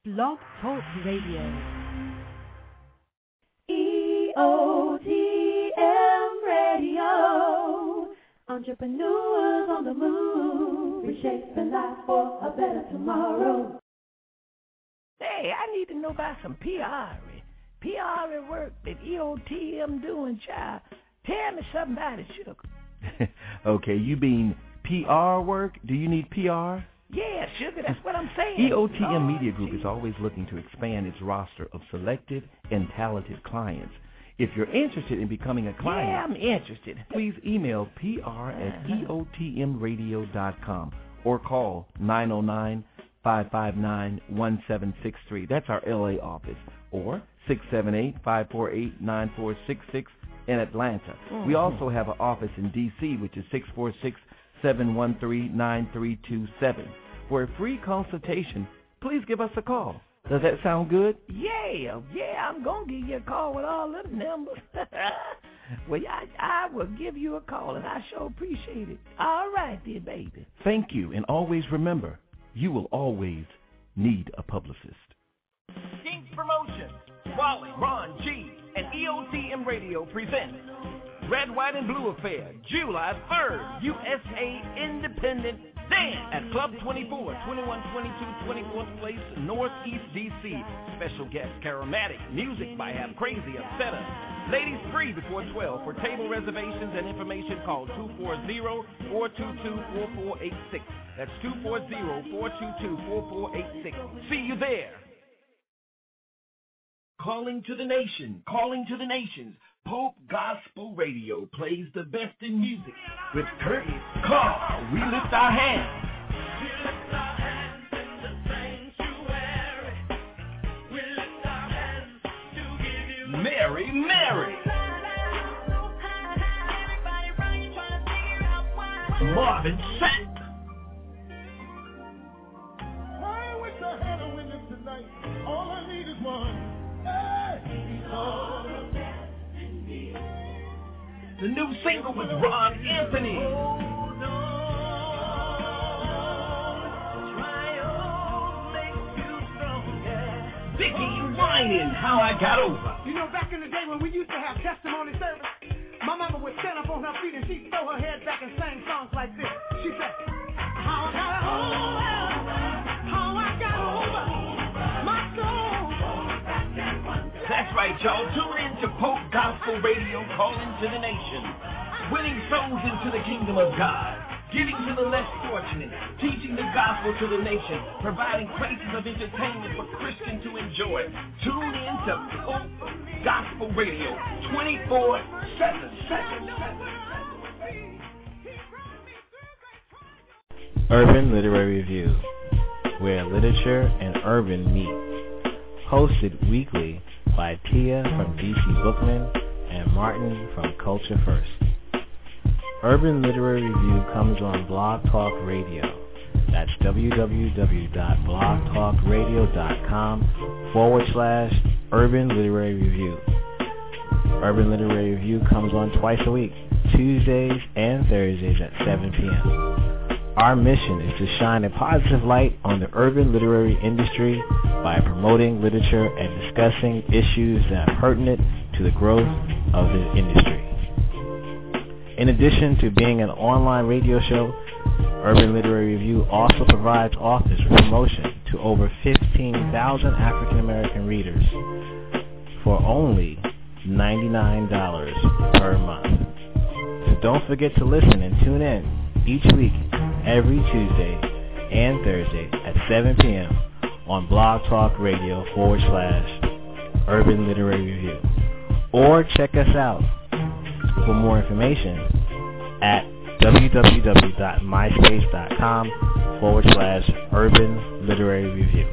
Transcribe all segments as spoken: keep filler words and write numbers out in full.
Blog Talk Radio. E O T M Radio. Entrepreneurs on the move, reshaping life for a better tomorrow. Hey, I need to know about some P R. P R work that E O T M doing, child. Tell me something about it, sugar. Okay, you mean P R work? Do you need P R? Yeah, sugar, that's what I'm saying. E O T M oh, Media Group geez. is always looking to expand its roster of selected and talented clients. If you're interested in becoming a client, yeah, I'm interested. Please email P R at E O T M radio dot com or call nine oh nine, five five nine, one seven six three. That's our L A office. Or six seven eight, five four eight, nine four six six in Atlanta. Mm-hmm. We also have an office in D C, which is six four six, seven one three, nine three two seven. For a free consultation, please give us a call. Does that sound good? Yeah, yeah, I'm going to give you a call with all them numbers. Well, I, I will give you a call, and I sure appreciate it. All right, dear baby. Thank you, and always remember, you will always need a publicist. King's Promotions, Wally, Ron G, and E O T M Radio present Red, White, and Blue Affair, July third, U S A Independent Dance at Club twenty-four, twenty-one twenty-two twenty-fourth Place, Northeast D C. Special guest, Caromatic, music by Have Crazy, et cetera. Ladies free before twelve. For table reservations and information, call two four zero, four two two, four four eight six. That's two four zero, four two two, four four eight six. See you there. Calling to the nation, calling to the nations. Pope Gospel Radio plays the best in music. With Curtis Carr, we lift our hands. We lift our hands in the sanctuary. We lift our hands to give you Mary, Mary. Marvin Sapp. I wish I had a witness tonight. All I need is one. Hey, all the best. The new single with Ron Anthony. Vicky Whining, How I Got Over. You know, back in the day when we used to have testimony service, my mama would stand up on her feet and she'd throw her head back and sing songs like this. She said, how I got over, how I got over, my soul. That's right, y'all. Tune in to Pope Gospel Radio, calling to the nation. Winning souls into the kingdom of God. Giving to the less fortunate. Teaching the gospel to the nation. Providing places of entertainment for Christians to enjoy. Tune in to Pope Gospel Radio, twenty-four seven. Urban Literary Review, where literature and urban meet. Hosted weekly by Tia from D C Bookman and Martin from Culture First. Urban Literary Review comes on Blog Talk Radio. That's www.blogtalkradio.com forward slash Urban Literary Review. Urban Literary Review comes on twice a week, Tuesdays and Thursdays at seven p.m. Our mission is to shine a positive light on the urban literary industry by promoting literature and discussing issues that are pertinent to the growth of the industry. In addition to being an online radio show, Urban Literary Review also provides authors with promotion to over fifteen thousand African American readers for only ninety-nine dollars per month. So don't forget to listen and tune in each week, every Tuesday and Thursday at seven p.m. on Blog Talk Radio forward slash Urban Literary Review. Or check us out for more information at www.myspace.com forward slash Urban Literary Review.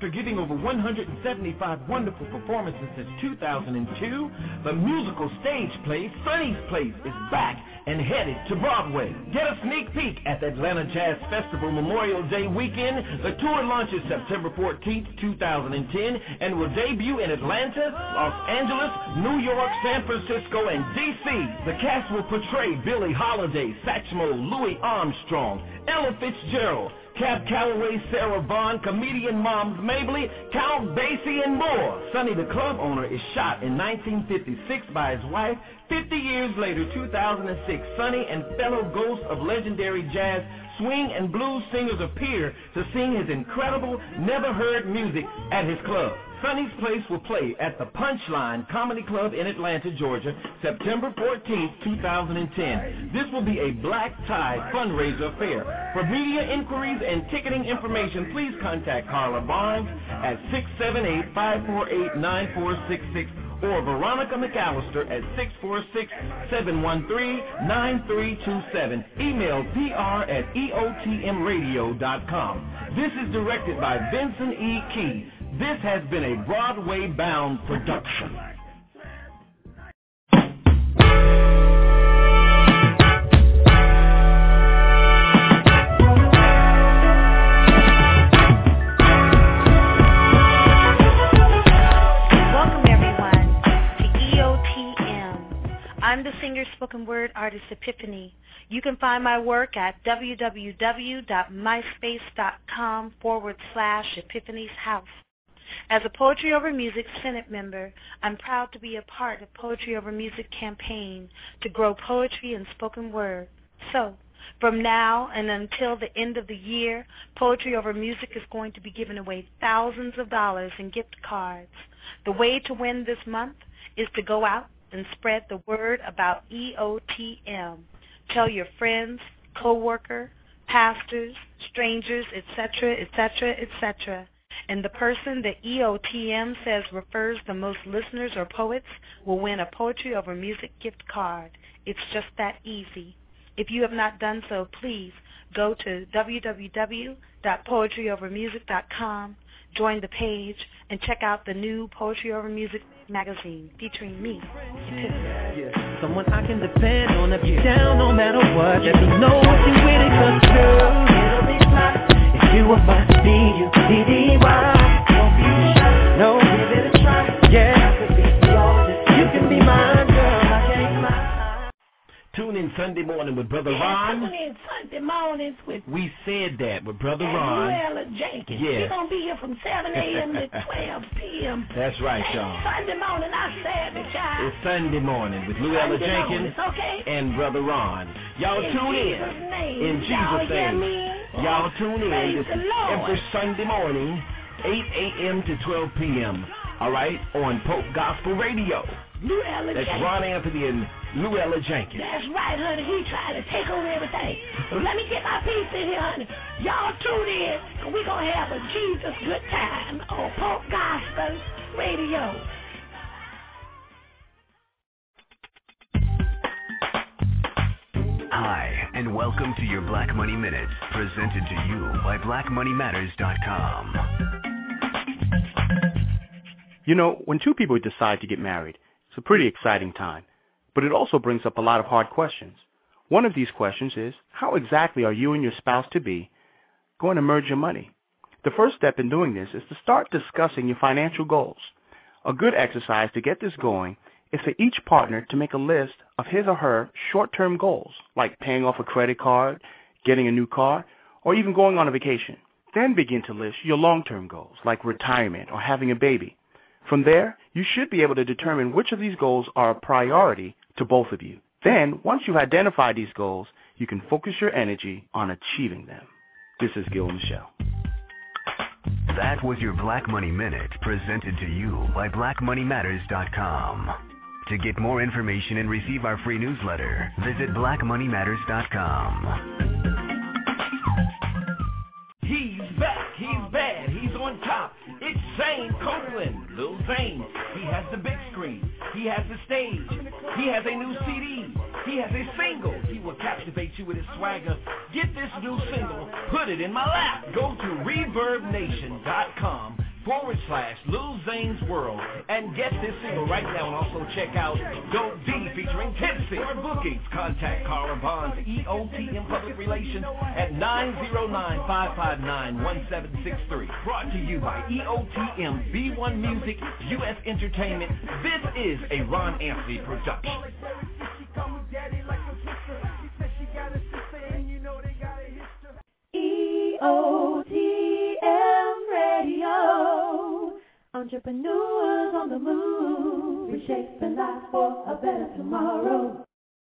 After giving over one hundred seventy-five wonderful performances since two thousand two, the musical stage play Sonny's Place is back and headed to Broadway. Get a sneak peek at the Atlanta Jazz Festival Memorial Day weekend. The tour launches September fourteenth, two thousand ten, and will debut in Atlanta, Los Angeles, New York, San Francisco, and D C. The cast will portray Billie Holiday, Satchmo, Louis Armstrong, Ella Fitzgerald, Cab Calloway, Sarah Vaughan, comedian Moms Mabley, Count Basie, and more. Sonny the club owner is shot in nineteen fifty-six by his wife. fifty years later, two thousand six, Sonny and fellow ghosts of legendary jazz, swing, and blues singers appear to sing his incredible, never-heard music at his club. Sonny's Place will play at the Punchline Comedy Club in Atlanta, Georgia, September fourteenth, two thousand ten. This will be a black tie fundraiser affair. For media inquiries and ticketing information, please contact Carla Barnes at six seven eight, five four eight, nine four six six or Veronica McAllister at six four six, seven one three, nine three two seven. Email P R at E O T M radio dot com. This is directed by Vincent E. Key. This has been a Broadway-bound production. Welcome, everyone, to E O T M. I'm the singer-spoken word artist Epiphany. You can find my work at www.myspace.com forward slash Epiphany's House. As a Poetry Over Music Senate member, I'm proud to be a part of Poetry Over Music campaign to grow poetry and spoken word. So, from now and until the end of the year, Poetry Over Music is going to be giving away thousands of dollars in gift cards. The way to win this month is to go out and spread the word about E O T M. Tell your friends, co-worker, pastors, strangers, et cetera, et cetera, et cetera. And the person that E O T M says refers the most listeners or poets will win a Poetry Over Music gift card. It's just that easy. If you have not done so, please go to w w w dot poetry over music dot com, join the page, and check out the new Poetry Over Music magazine featuring me. Yeah. Someone I can depend on if you're down no matter what. Let me know what you really could do. It'll be fly. If you were my B U D D Y, don't be shy. No, give it a try. Yeah, I could be yours. You can be mine, girl. I can't lie. Tune in Sunday morning with Brother Ron. Tune in Sunday mornings with We said that with Brother and Ron. Luella Jenkins. Yes. We're going to be here from seven a.m. to twelve p.m. That's right, y'all. Sunday morning, I said it, child. It's Sunday morning with Luella Sunday Jenkins mornings, okay? and Brother Ron. Y'all In tune in. Jesus' name. In Y'all Jesus' hear name. me? Y'all tune in Praise this the Lord. every Sunday morning, eight a.m. to twelve p.m. All right, on Pope Gospel Radio. Luella That's Jenkins. Ron Anthony and Luella Jenkins. That's right, honey. He tried to take over everything. So let me get my piece in here, honey. Y'all tune in, and we're going to have a Jesus good time on Pope Gospel Radio. Hi, and welcome to your Black Money Minute, presented to you by black money matters dot com. You know, when two people decide to get married, it's a pretty exciting time, but it also brings up a lot of hard questions. One of these questions is, how exactly are you and your spouse-to-be going to merge your money? The first step in doing this is to start discussing your financial goals. A good exercise to get this going is for each partner to make a list of his or her short-term goals, like paying off a credit card, getting a new car, or even going on a vacation. Then begin to list your long-term goals, like retirement or having a baby. From there, you should be able to determine which of these goals are a priority to both of you. Then, once you've identified these goals, you can focus your energy on achieving them. This is Gil Michelle. That was your Black Money Minute, presented to you by black money matters dot com. To get more information and receive our free newsletter, visit black money matters dot com. He's back, he's bad, he's on top. It's Zane Copeland, Lil Zane. He has the big screen, he has the stage, he has a new C D, he has a single. He will captivate you with his swagger. Get this new single, put it in my lap. Go to reverb nation dot com. forward slash Lil Zane's World and get this single right now, and also check out Dope D featuring Tipsy. For bookings, contact Carla Bonds, E O T M Public Relations at nine zero nine, five five nine, one seven six three. Brought to you by E O T M, B one Music, U S Entertainment. This is a Ron Anthony production. E O T M Radio, entrepreneurs on the move, reshaping life for a better tomorrow.